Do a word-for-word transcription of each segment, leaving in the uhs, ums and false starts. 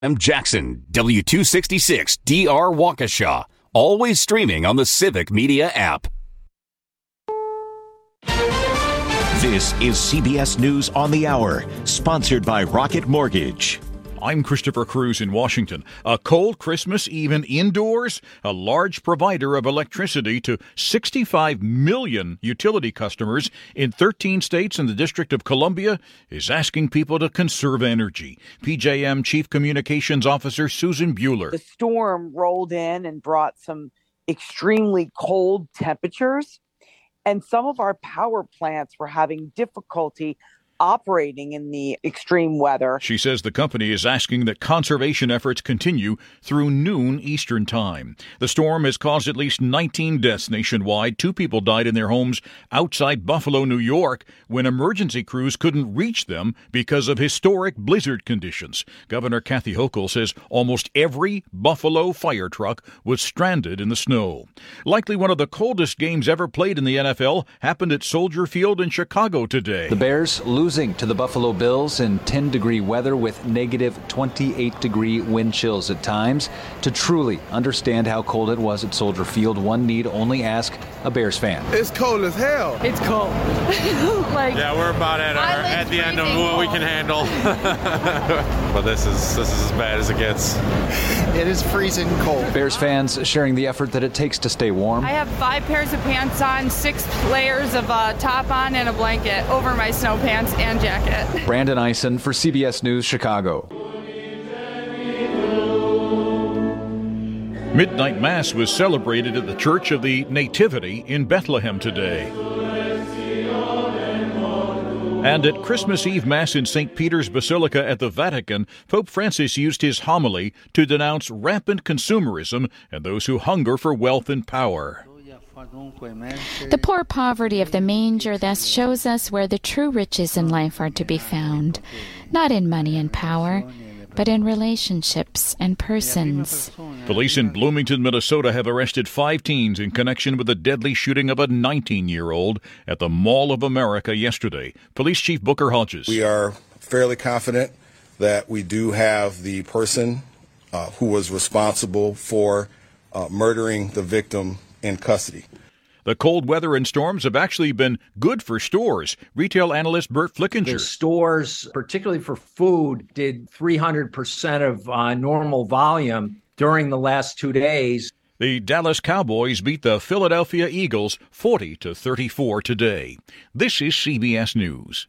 I'm Jackson, W two sixty-six D R Waukesha. Always streaming on the Civic Media app. This is C B S News on the Hour, sponsored by Rocket Mortgage. I'm Christopher Cruz in Washington. A cold Christmas even indoors? A large provider of electricity to sixty-five million utility customers in thirteen states and the District of Columbia is asking people to conserve energy. P J M Chief Communications Officer Susan Bueller. The storm rolled in and brought some extremely cold temperatures, and some of our power plants were having difficulty operating in the extreme weather. She says the company is asking that conservation efforts continue through noon Eastern Time. The storm has caused at least nineteen deaths nationwide. Two people died in their homes outside Buffalo, New York, when emergency crews couldn't reach them because of historic blizzard conditions. Governor Kathy Hochul says almost every Buffalo fire truck was stranded in the snow. Likely one of the coldest games ever played in the N F L happened at Soldier Field in Chicago today. The Bears lose to the Buffalo Bills in ten-degree weather with negative twenty-eight-degree wind chills at times. To truly understand how cold it was at Soldier Field, one need only ask a Bears fan. It's cold as hell. It's cold. like, yeah, we're about at, our, at the end of what we can handle. But this is this is as bad as it gets. It is freezing cold. Bears fans sharing the effort that it takes to stay warm. I have five pairs of pants on, six layers of uh, top on, and a blanket over my snow pants and jacket. Brandon Eisen for C B S News, Chicago. Midnight Mass was celebrated at the Church of the Nativity in Bethlehem today. And at Christmas Eve Mass in Saint Peter's Basilica at the Vatican, Pope Francis used his homily to denounce rampant consumerism and those who hunger for wealth and power. The poor poverty of the manger thus shows us where the true riches in life are to be found, not in money and power, but in relationships and persons. Police in Bloomington, Minnesota have arrested five teens in connection with the deadly shooting of a nineteen-year-old at the Mall of America yesterday. Police Chief Booker Hodges. We are fairly confident that we do have the person uh, who was responsible for uh, murdering the victim in custody. The cold weather and storms have actually been good for stores. Retail analyst Bert Flickinger. The stores, particularly for food, did three hundred percent of uh, normal volume during the last two days. The Dallas Cowboys beat the Philadelphia Eagles forty to thirty-four today. This is C B S News.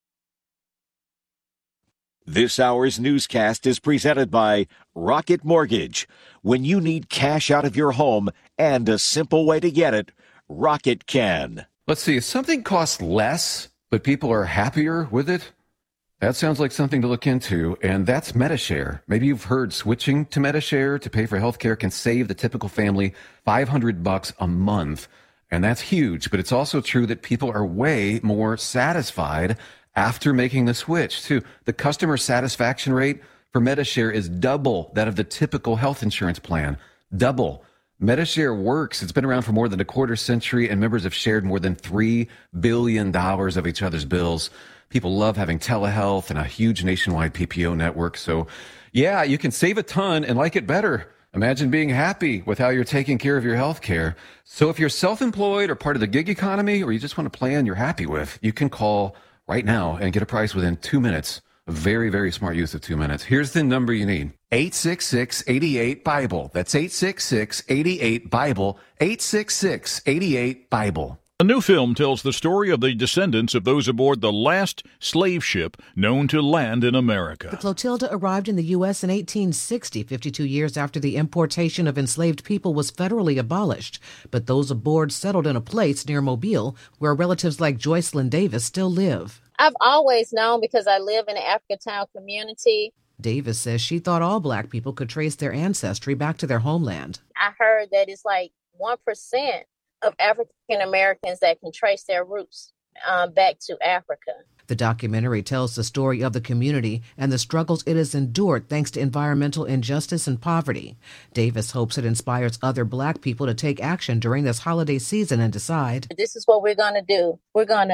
This hour's newscast is presented by Rocket Mortgage. When you need cash out of your home and a simple way to get it, Rocket can. Let's see, if something costs less, but people are happier with it, that sounds like something to look into, and that's Medi-Share. Maybe you've heard switching to Medi-Share to pay for healthcare can save the typical family five hundred bucks a month, and that's huge, but it's also true that people are way more satisfied after making the switch, too. The customer satisfaction rate for Medi-Share is double that of the typical health insurance plan. Double. Medi-Share works. It's been around for more than a quarter century, and members have shared more than three billion dollars of each other's bills. People love having telehealth and a huge nationwide P P O network. So, yeah, you can save a ton and like it better. Imagine being happy with how you're taking care of your health care. So if you're self-employed or part of the gig economy, or you just want a plan you're happy with, you can call right now and get a price within two minutes. A very, very smart use of two minutes. Here's the number you need. eight six six, eight eight, BIBLE. That's eight six six, eight eight, BIBLE. eight six six, eight eight, BIBLE. A new film tells the story of the descendants of those aboard the last slave ship known to land in America. The Clotilda arrived in the U S in eighteen sixty, fifty-two years after the importation of enslaved people was federally abolished. But those aboard settled in a place near Mobile where relatives like Joycelyn Davis still live. I've always known because I live in an Africatown community. Davis says she thought all Black people could trace their ancestry back to their homeland. I heard that it's like one percent of African Americans that can trace their roots um, back to Africa. The documentary tells the story of the community and the struggles it has endured thanks to environmental injustice and poverty. Davis hopes it inspires other Black people to take action during this holiday season and decide, this is what we're going to do. We're going to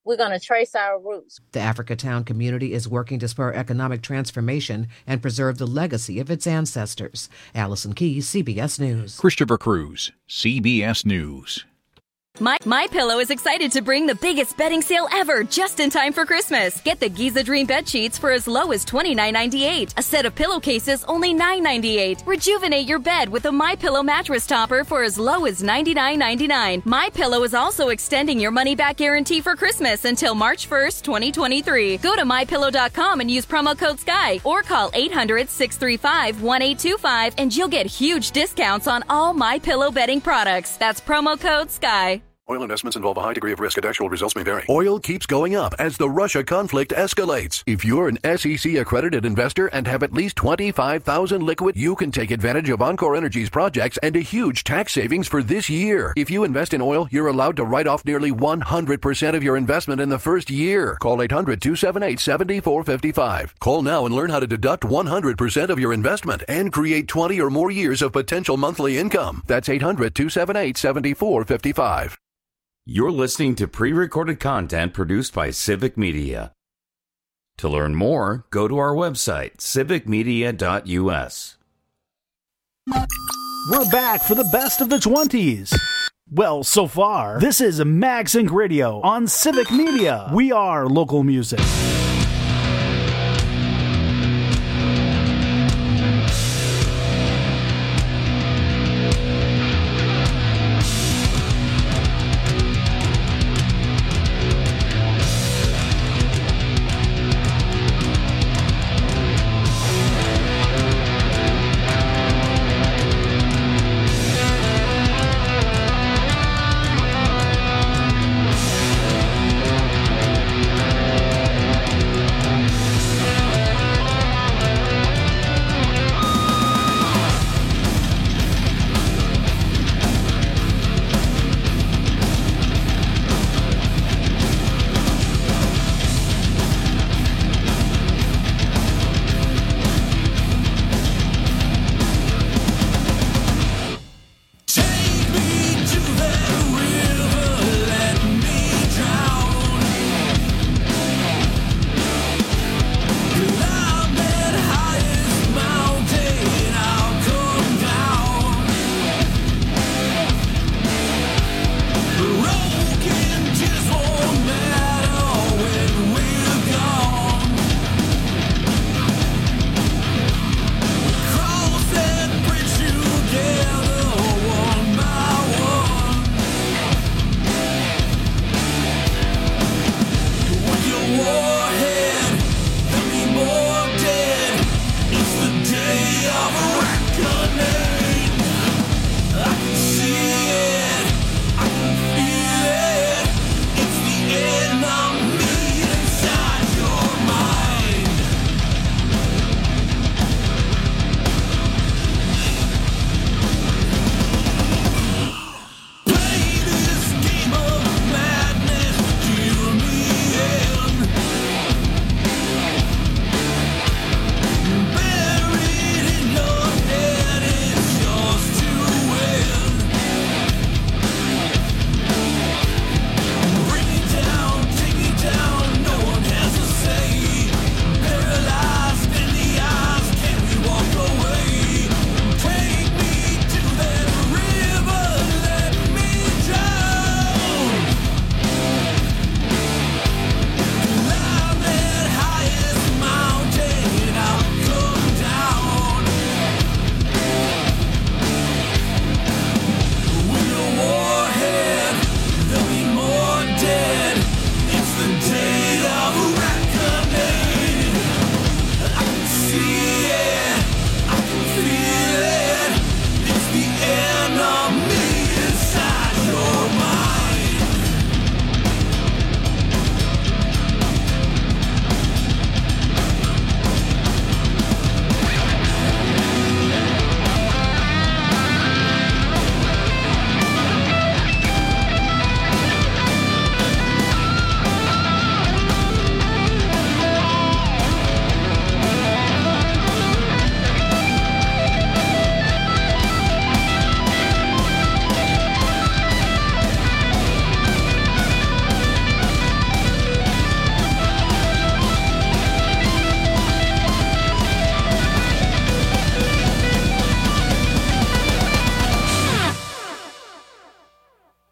we're going to trace our roots. The Africatown community is working to spur economic transformation and preserve the legacy of its ancestors. Allison Key, C B S News. Christopher Cruz, C B S News. My My Pillow is excited to bring the biggest bedding sale ever just in time for Christmas. Get the Giza Dream bed sheets for as low as twenty-nine ninety-eight. A set of pillowcases only nine ninety-eight. Rejuvenate your bed with a My Pillow mattress topper for as low as ninety-nine ninety-nine. My Pillow is also extending your money back guarantee for Christmas until March first, twenty twenty-three. Go to my pillow dot com and use promo code SKY or call eight hundred, six three five, one eight two five and you'll get huge discounts on all My Pillow bedding products. That's promo code SKY. Oil investments involve a high degree of risk and actual results may vary. Oil keeps going up as the Russia conflict escalates. If you're an S E C accredited investor and have at least twenty-five thousand liquid, you can take advantage of Encore Energy's projects and a huge tax savings for this year. If you invest in oil, you're allowed to write off nearly one hundred percent of your investment in the first year. Call eight hundred, two seven eight, seven four five five. Call now and learn how to deduct one hundred percent of your investment and create twenty or more years of potential monthly income. That's eight hundred, two seven eight, seven four five five. You're listening to pre-recorded content produced by Civic Media. To learn more, go to our website, civic media dot u s. We're back for the best of the twenties. Well, so far. This is MagSync Radio on Civic Media. We are local music.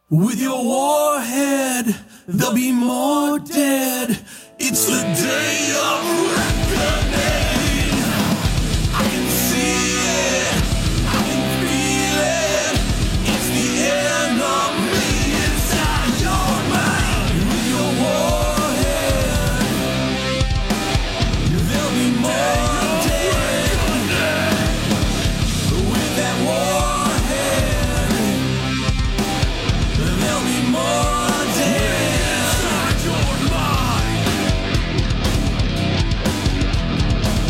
With your warhead, there'll be more dead. It's the day of reckoning. I can see it, I can feel it. It's the enemy inside your mind. With your warhead, there'll be more dead. With that warhead, there'll be more dead inside your mind.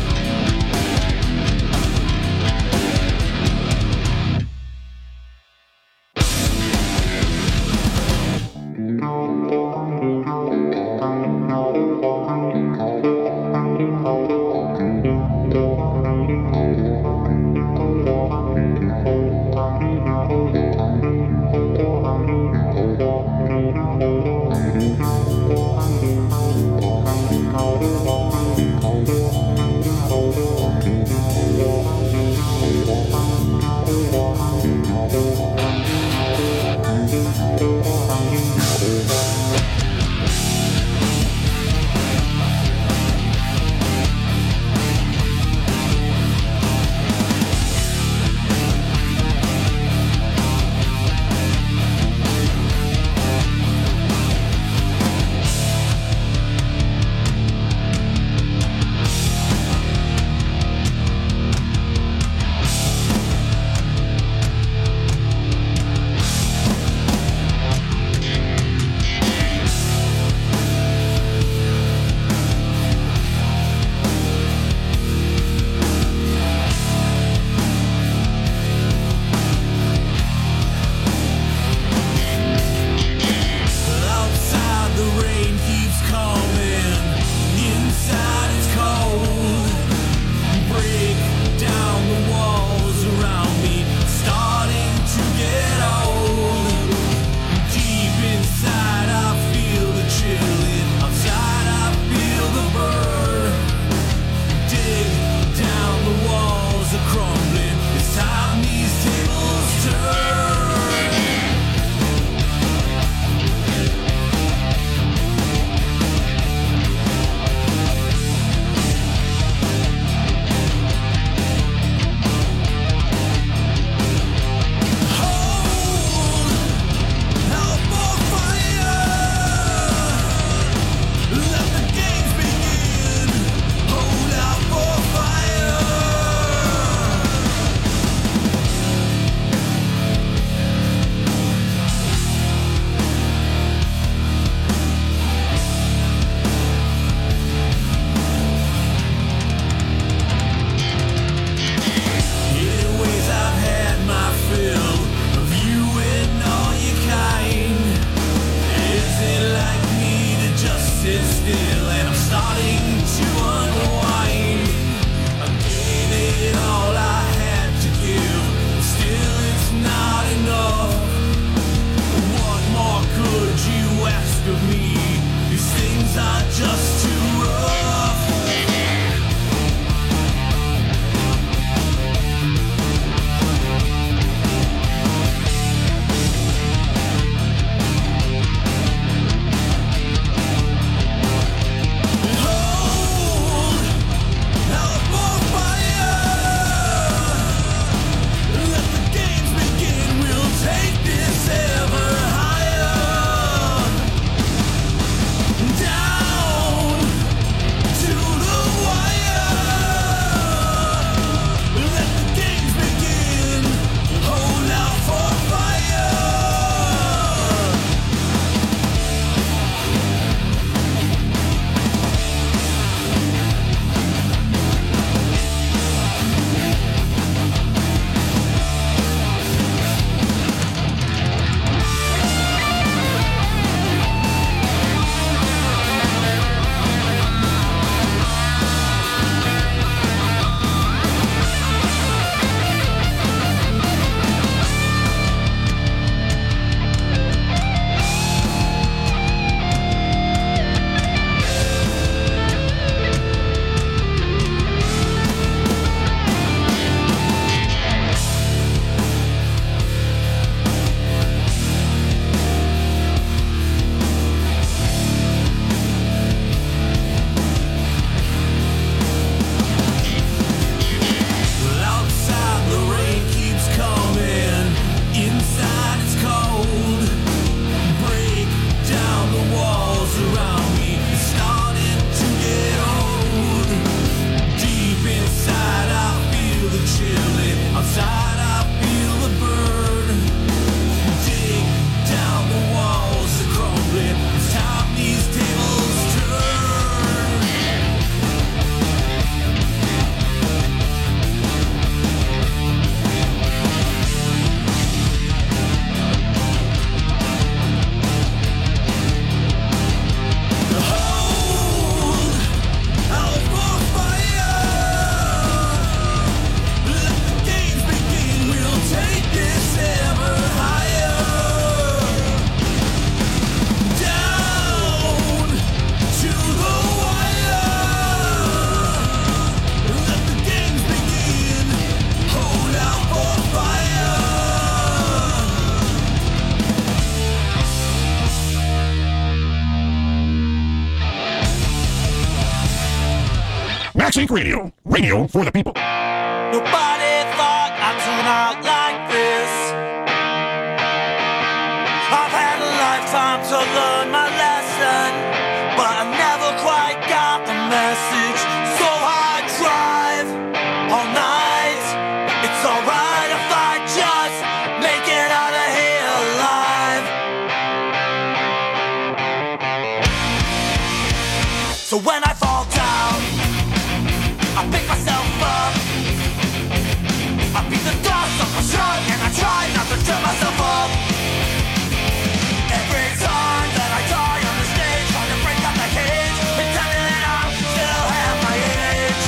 MaxInc Radio. Radio for the people. Nobody thought I'd turn out like this. I've had a lifetime to learn my lesson, but I never quite got the message. So I drive all night. It's alright if I just make it out of here alive. So when I fall down, I pick myself up. I beat the dust off my shirt and I try not to trip myself up. Every time that I die on the stage, trying to break out the cage, pretending that I'm still half my age.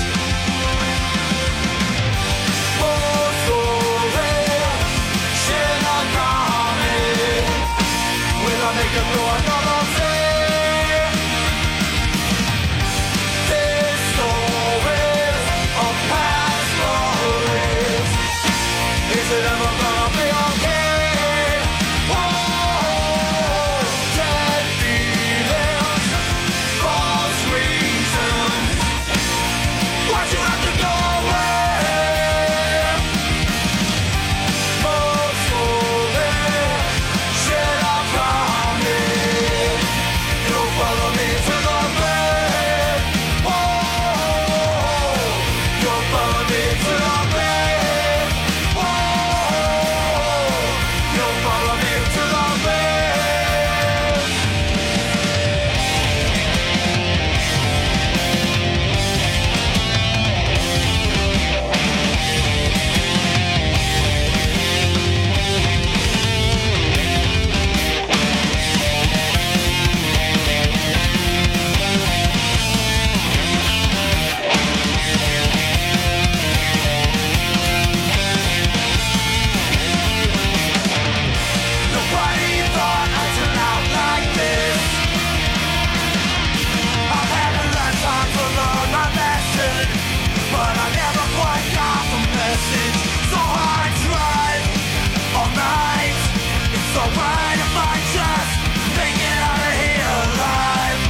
Oh, sorry, shit on me. Will I make it through another day? This story's a past stories. Is it ever gonna be okay? Oh, dead feelings, false reasons. Why'd you have to go away? Most holy, shit I promise. You'll follow me to the grave. Oh, you'll follow me to the grave. Oh, you'll follow me to the grave. Nobody thought I'd turn out like this. I've had a lifetime to learn my lesson, but I never quite got the message. So I drive all night. It's alright if I just make it out of here alive.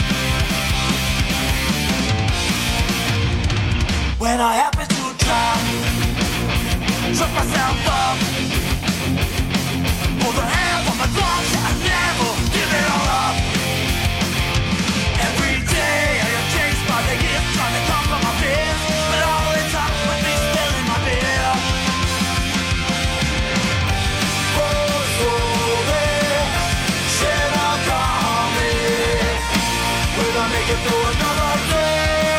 When I happen to drop, trip myself up, pull the hands on the clock, I never give it all up. Every day I am chased by the gift, trying to come from my fears, but all it's up with me spilling my beer. Oh, sorry, shit I'm coming. Will I make it through another day?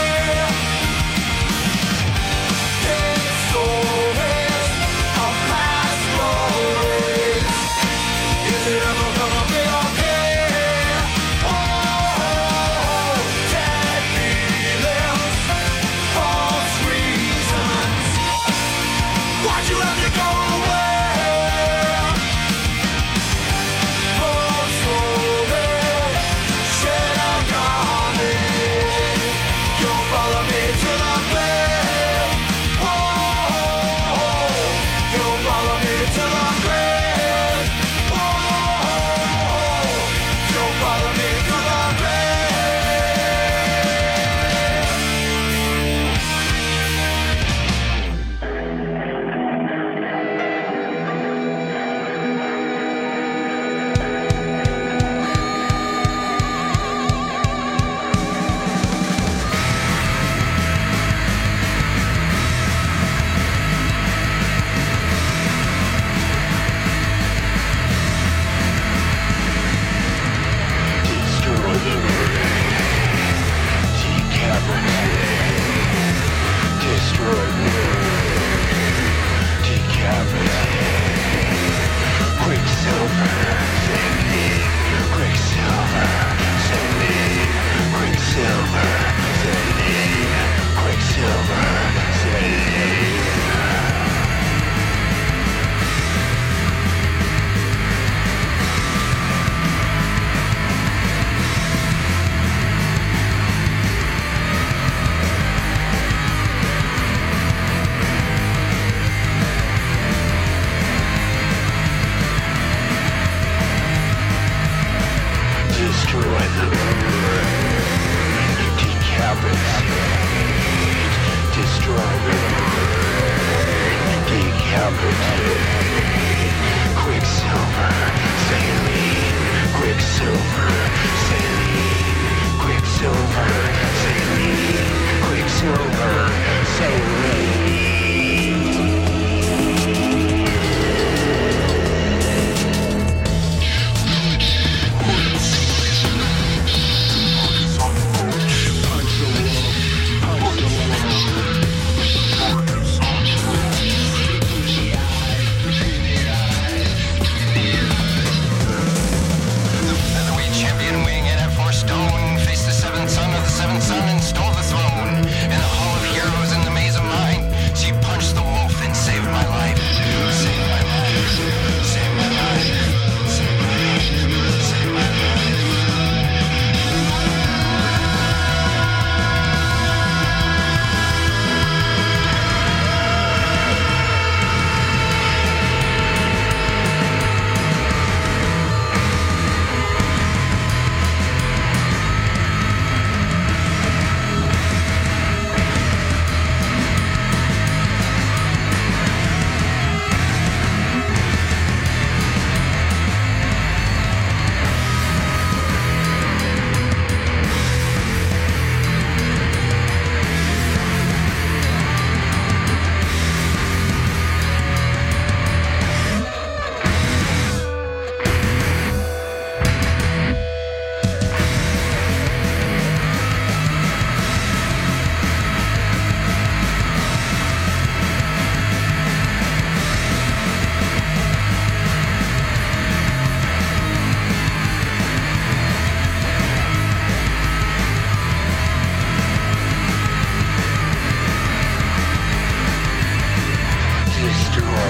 This story's a past stories. Is it ever gonna be okay? Oh, dead feelings, false reasons. Why'd you have to go away? Oh, sorry, shit I'm coming. You'll follow me to the grave. Oh, you'll follow me to the grave. Oh, you'll follow me to the grave.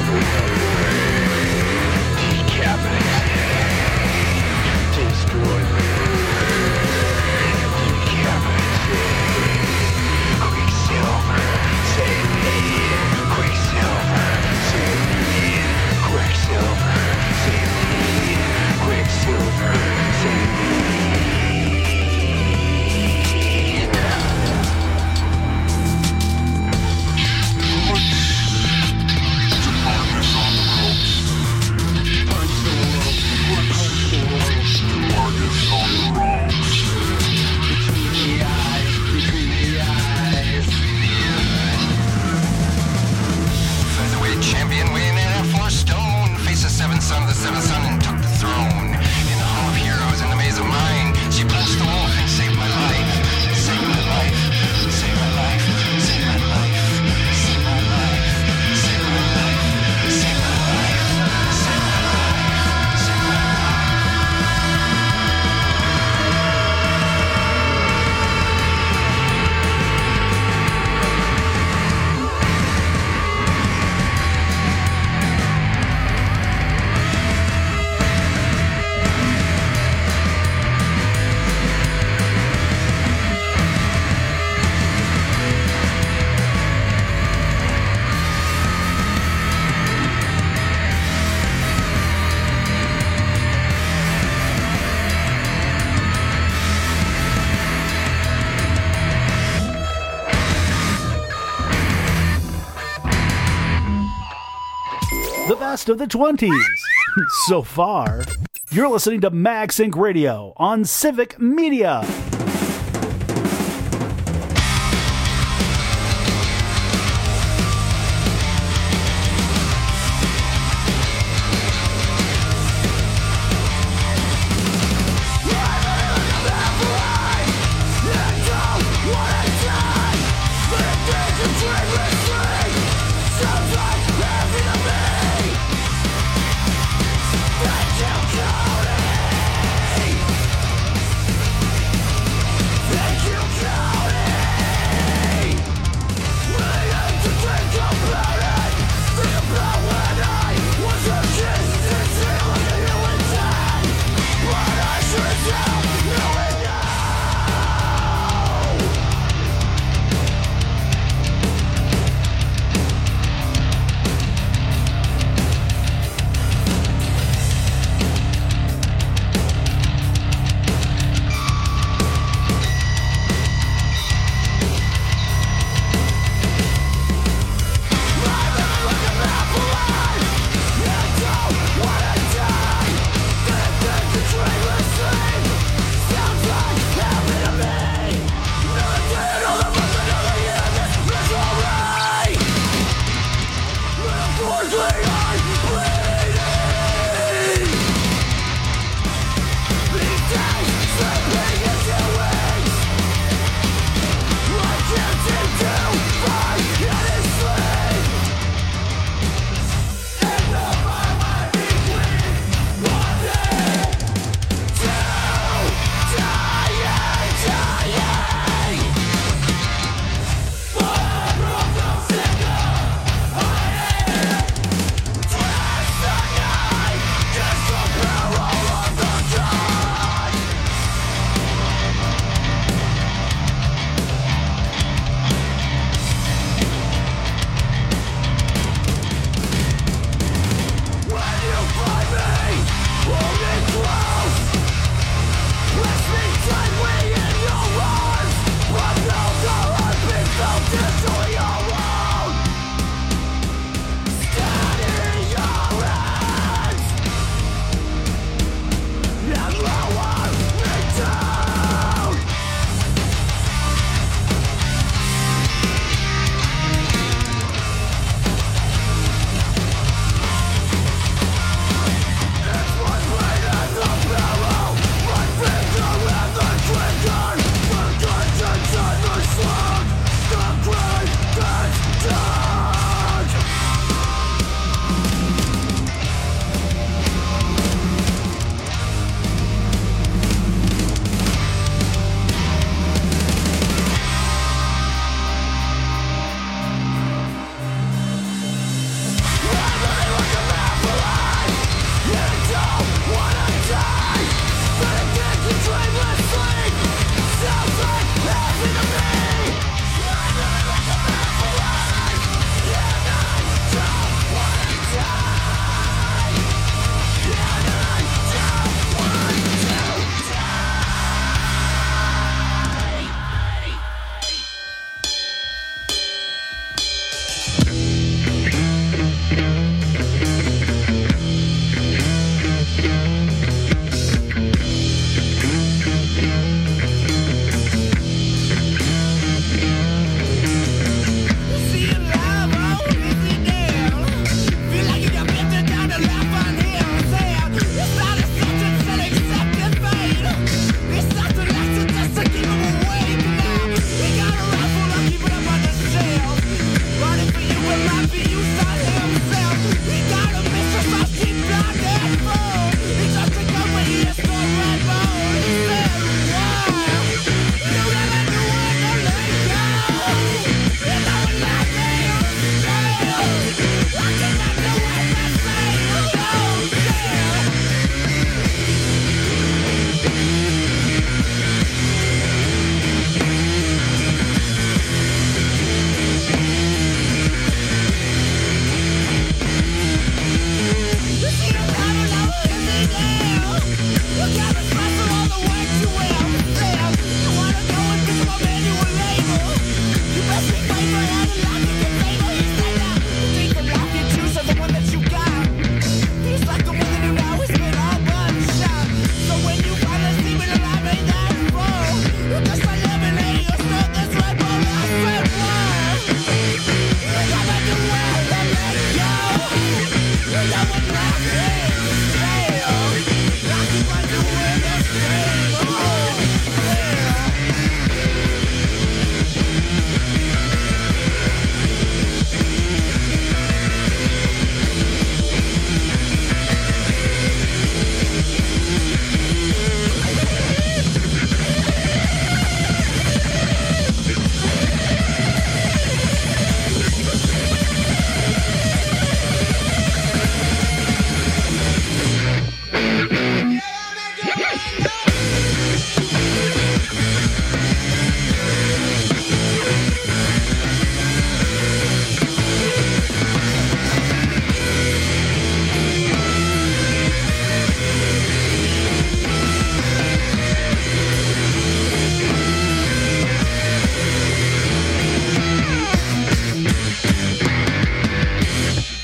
The best of the twenties. So far, you're listening to MagSync Radio on Civic Media.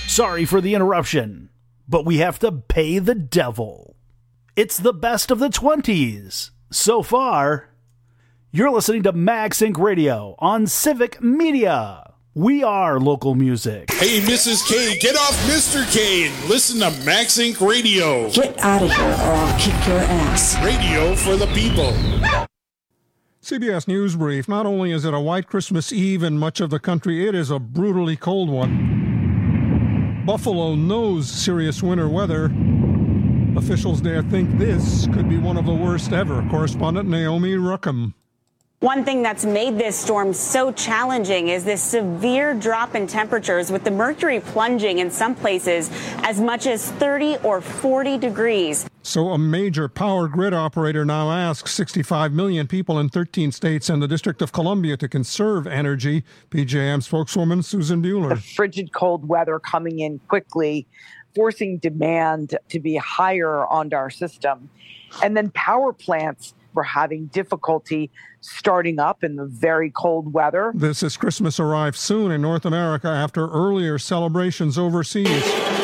Sorry for the interruption, but we have to pay the devil. It's the best of the twenties. So far, you're listening to Max Inc Radio on Civic Media. We are local music. Hey, Missus K, get off Mister K and listen to Max Inc Radio. Get out of here or I'll kick your ass. Radio for the people. C B S News Brief. Not only is it a white Christmas Eve in much of the country, it is a brutally cold one. Buffalo knows serious winter weather. Officials there think this could be one of the worst ever. Correspondent Naomi Ruckham. One thing that's made this storm so challenging is this severe drop in temperatures, with the mercury plunging in some places as much as thirty or forty degrees. So a major power grid operator now asks sixty-five million people in thirteen states and the District of Columbia to conserve energy. P J M spokeswoman Susan Bueller. The frigid cold weather coming in quickly, forcing demand to be higher on our system. And then power plants were having difficulty starting up in the very cold weather. This as Christmas arrives soon in North America after earlier celebrations overseas.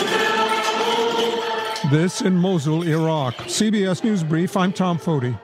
This in Mosul, Iraq. C B S News Brief, I'm Tom Foti.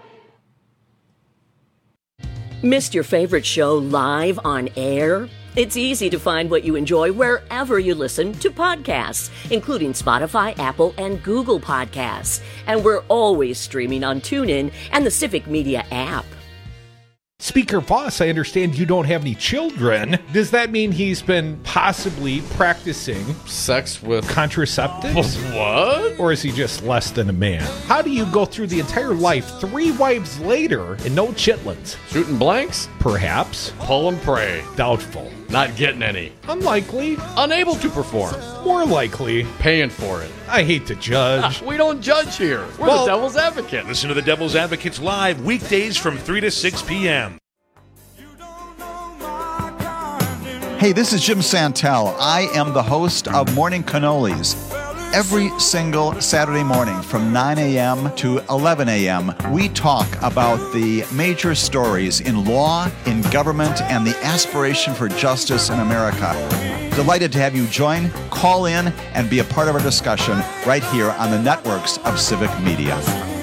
Missed your favorite show live on air? It's easy to find what you enjoy wherever you listen to podcasts, including Spotify, Apple, and Google Podcasts. And we're always streaming on TuneIn and the Civic Media app. Speaker Voss, I understand you don't have any children. Does that mean he's been possibly practicing sex with contraceptives? What? Or is he just less than a man? How do you go through the entire life three wives later and no chitlins? Shooting blanks? Perhaps. Pull and pray. Doubtful. Not getting any. Unlikely. Unable to perform. More likely. Paying for it. I hate to judge. We don't judge here. We're well, the Devil's Advocate. Listen to the Devil's Advocates live weekdays from three to six p.m. Hey, this is Jim Santel. I am the host of Morning Cannolis. Every single Saturday morning from nine a.m. to eleven a.m., we talk about the major stories in law, in government, and the aspiration for justice in America. Delighted to have you join, call in, and be a part of our discussion right here on the networks of Civic Media.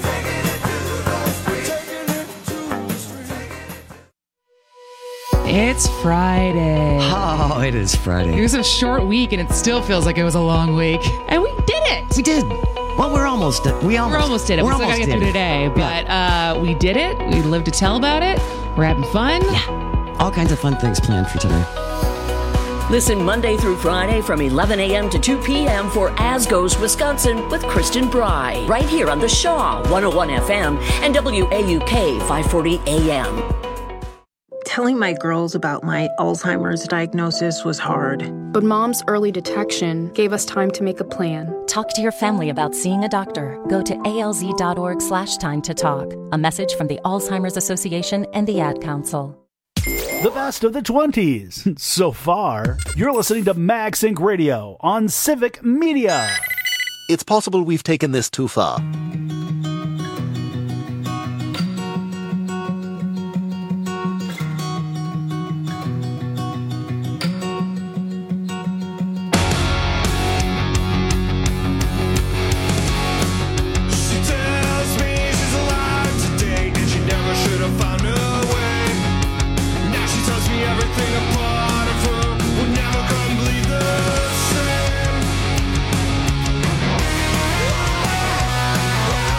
It's Friday. Oh, it is Friday. It was a short week, and it still feels like it was a long week. And we did it. We did. Well, we're almost. We almost. We're almost did it. We're we still gotta get through it. today, but yeah. uh, we did it. We lived to tell about it. We're having fun. Yeah. All kinds of fun things planned for today. Listen Monday through Friday from eleven a.m. to two p.m. for As Goes Wisconsin with Kristen Bry, right here on the Shaw one oh one F M and W A U K five forty A M. Telling my girls about my Alzheimer's diagnosis was hard. But Mom's early detection gave us time to make a plan. Talk to your family about seeing a doctor. Go to alz.org slash time to talk. A message from the Alzheimer's Association and the Ad Council. The best of the twenties. So far, you're listening to Max Inc Radio on Civic Media. It's possible we've taken this too far. Everything apart of her would never come bleed the same.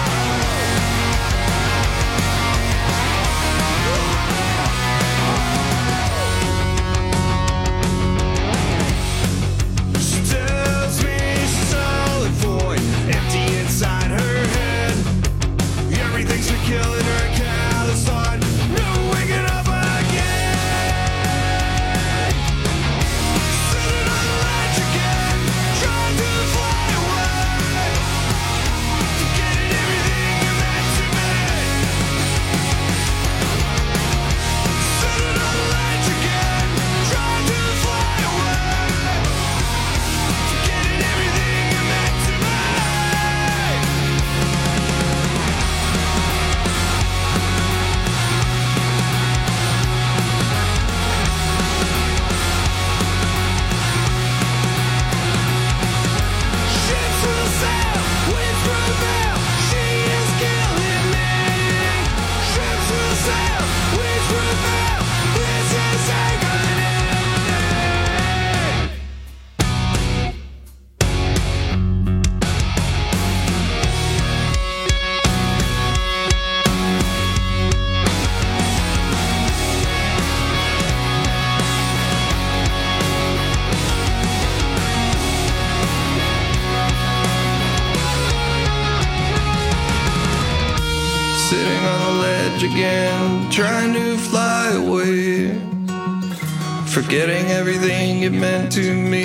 ledge again, trying to fly away, forgetting everything it meant to me.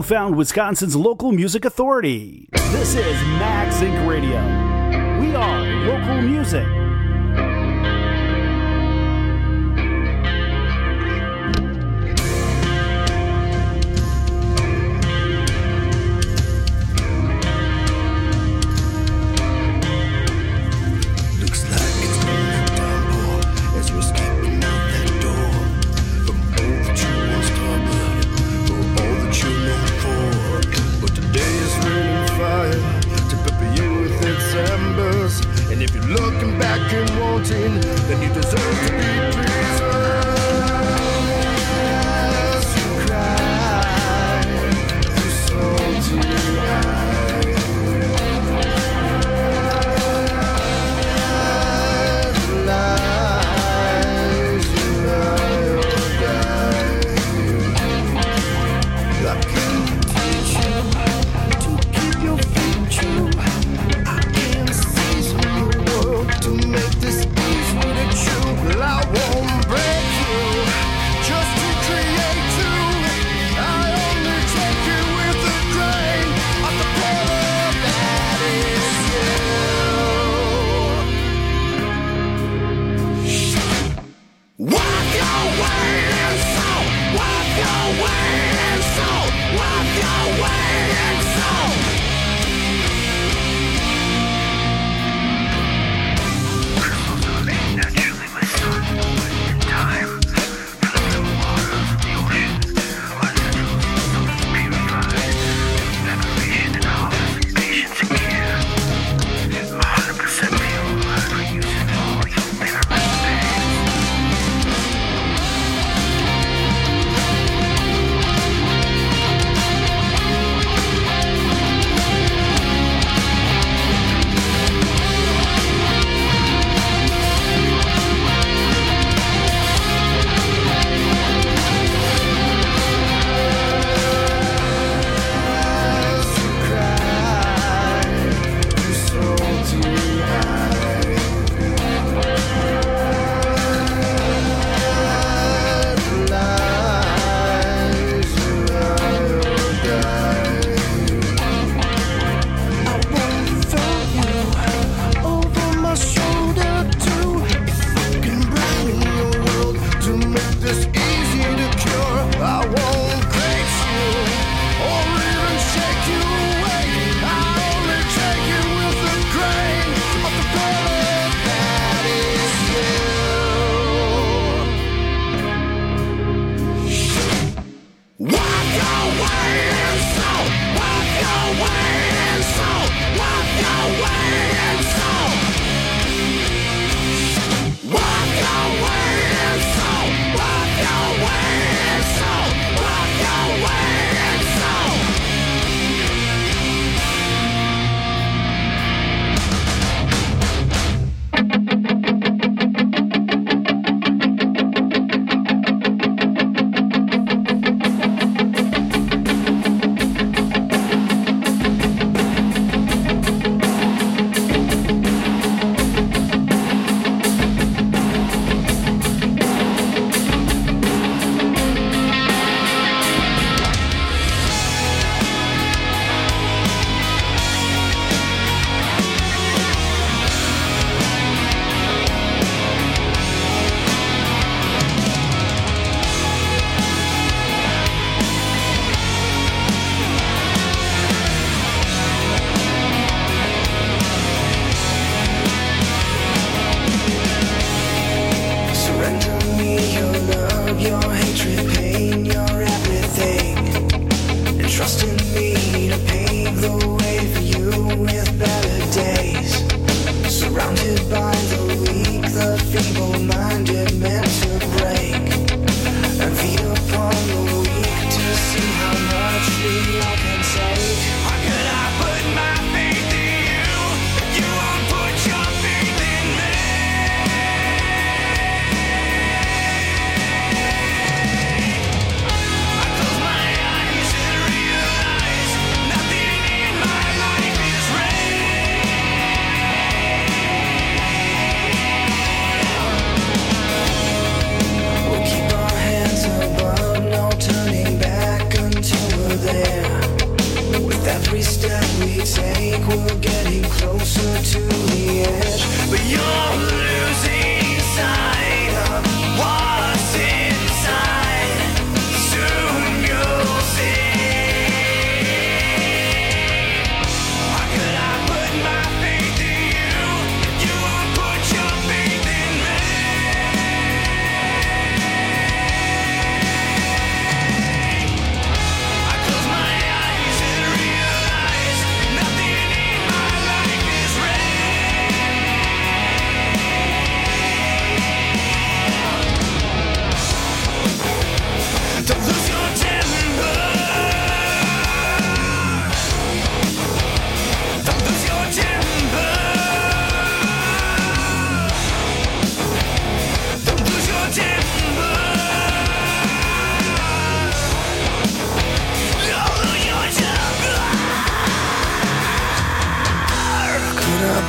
found Wisconsin's local music authority. This is MagZinc Radio. We are local music. And if you're looking back and wanting, then you deserve to be praised. You cry, you so tonight. Lies, you lie or die. I can teach you to keep your feet true. To make this easy to chew, well, I won't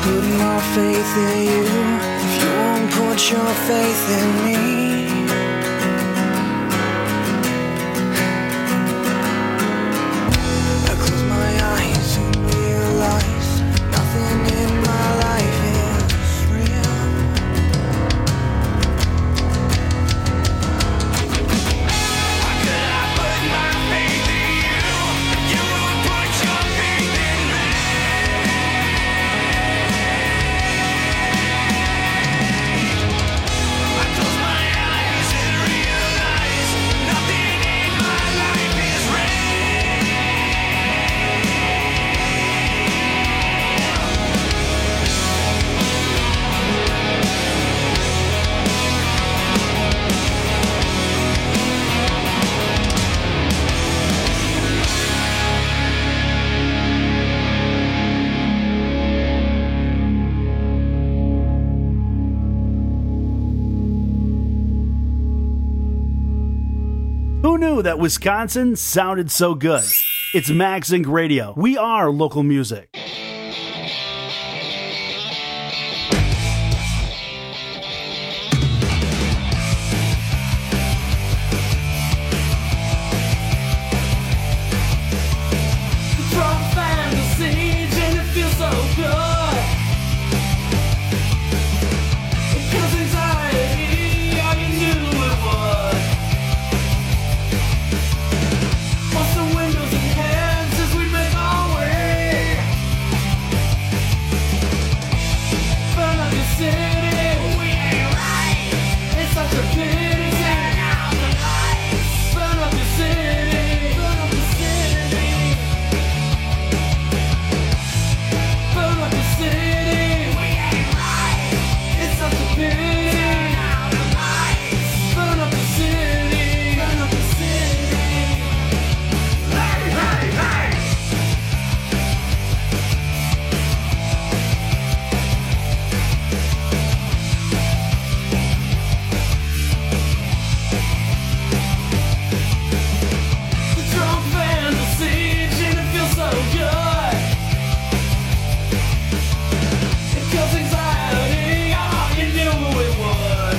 put my faith in you if you won't put your faith in me? I close my eyes and realize nothing in my life is real. How could I put my faith in you if you won't put your faith in me? I close my eyes and realize nothing in my life is real. Who knew that Wisconsin sounded so good? It's Max Inc Radio. We are local music. Drunk fantasies and it feels so good. Because anxiety, all you knew it was. Bust the windows and hands as we make our way. Burn up the city, we ain't right. It's such a pity. Turn out the lights. Burn up the city, burn up the city. Burn up the city, we ain't right. It's such a pity. Turn out the lights. Burn up the city, burn up the city. Hey, hey, hey! The drunk fantasies and it feels so good. Because anxiety, oh, you knew it would.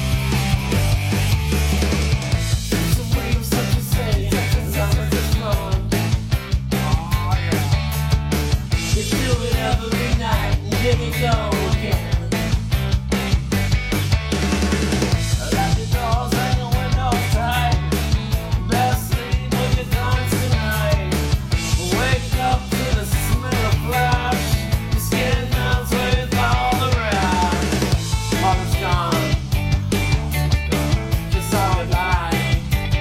It's a way of such a say, it's how much it's fun. Oh, yeah. You feel it every night, and then you go again. I left the doors and the windows tight. Best sleep when you're done tonight. Wake up to the smell of flesh. Your skin melts with all the rest. All is gone. Just all it lies.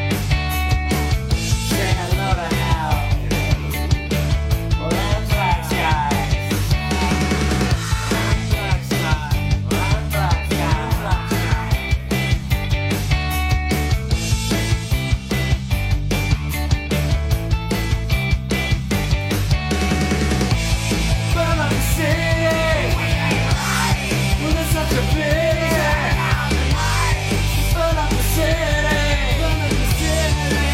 Say hello to hell. Well, them black skies. Black sky. Black sky. Black sky. Burn up the city. We ain't right. Well, it's such a pity. Turn out the lights. Burn up the city. Burn up the city.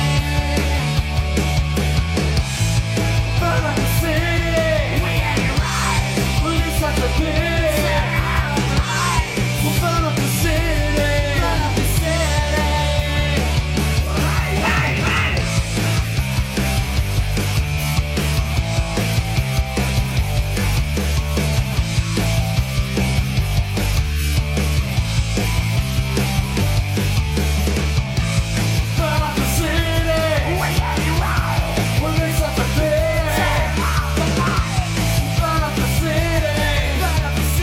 Burn up the city. We ain't right. Well, it's such a pity. Turn out the lights. Well, burn up the city. Burn up the city. Hey, hey, hey! Burn up the city. We ain't right. Well, it's such a pity. Turn out the lights. Burn up the city. Burn up the city.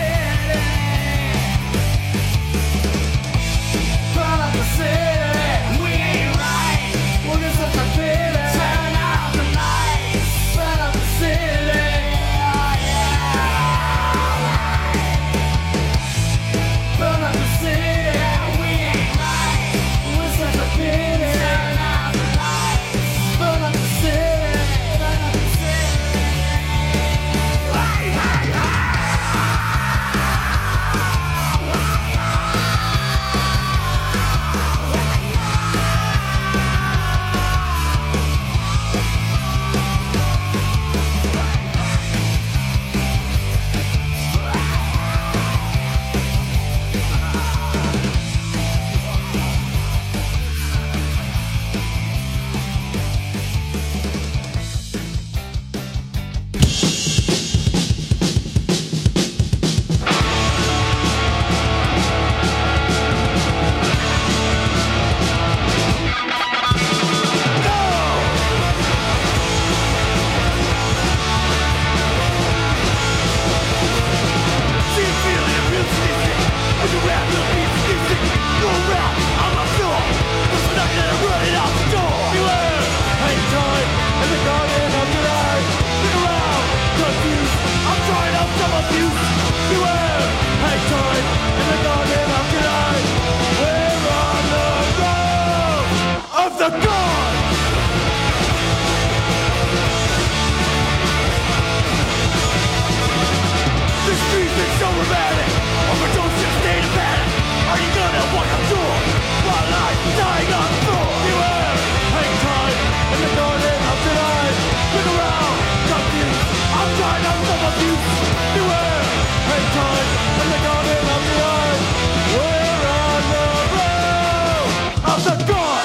problematic. Overdose your state of panic. Are you gonna walk up to him while I'm dying on the floor? Beware, hang time in the garden of tonight. Look around, confused. I'm trying out some abuse. Beware, hang time in the garden of tonight. We're on the road of the god.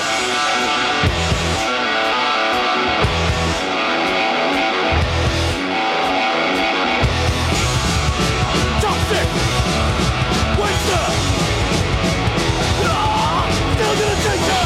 Toxic, waster. Ah, still gonna take ya.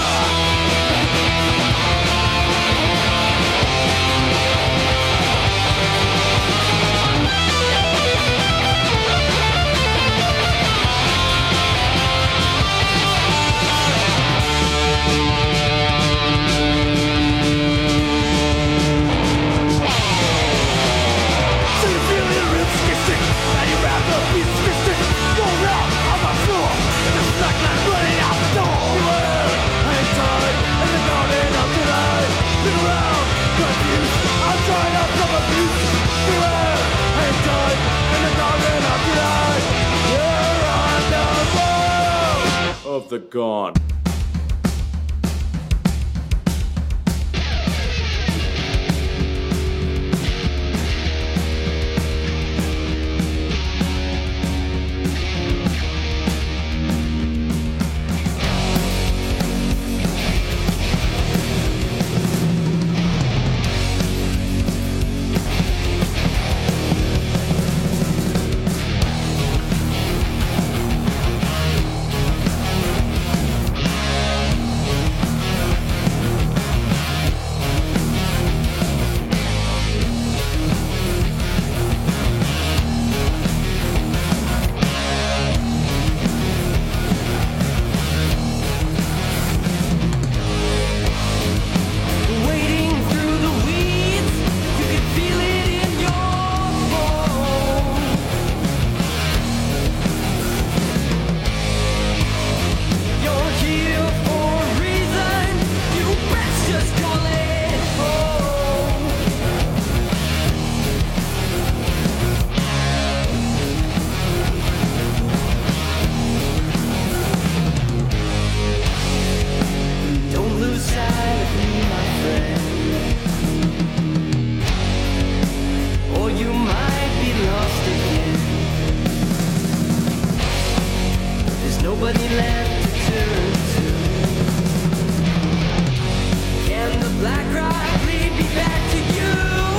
So you feel it real skistic, and you'd rather be skistic. Roll out on my floor, and the slack line running out the door. Beware, hang tight in the garden of tonight. Look around, confused. I'm trying out some abuse. Beware, hang tight in the garden of tonight. You're on the road of the gone. Wading through the weeds, you can feel it in your bones. You're here for a reason, you best just call it home. Don't lose sight of me, my friend, or you might be lost again. There's nobody left to turn to. Can the black rock lead me back to you?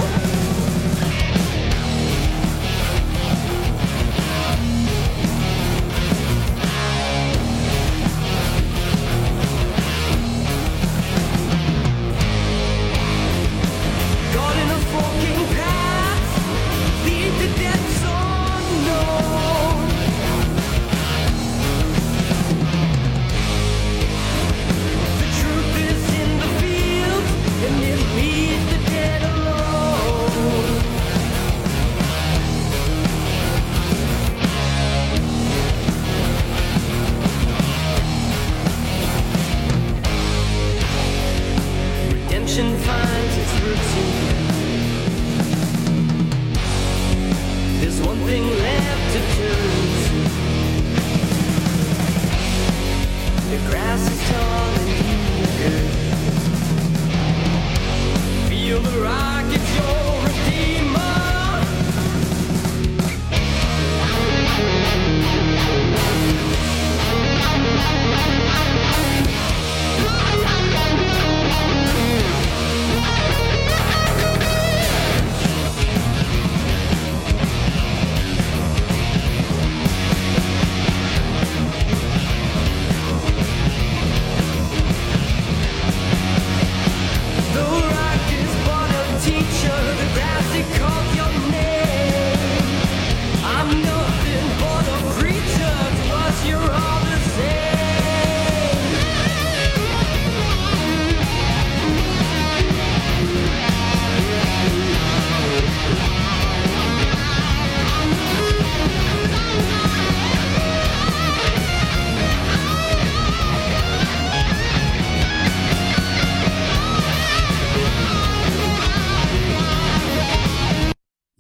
Caught in a forking path, lead to depths unknown.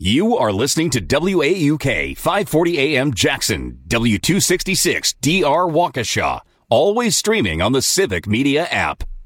You are listening to W A U K five forty A M Jackson, W two sixty-six D R Waukesha, always streaming on the Civic Media app.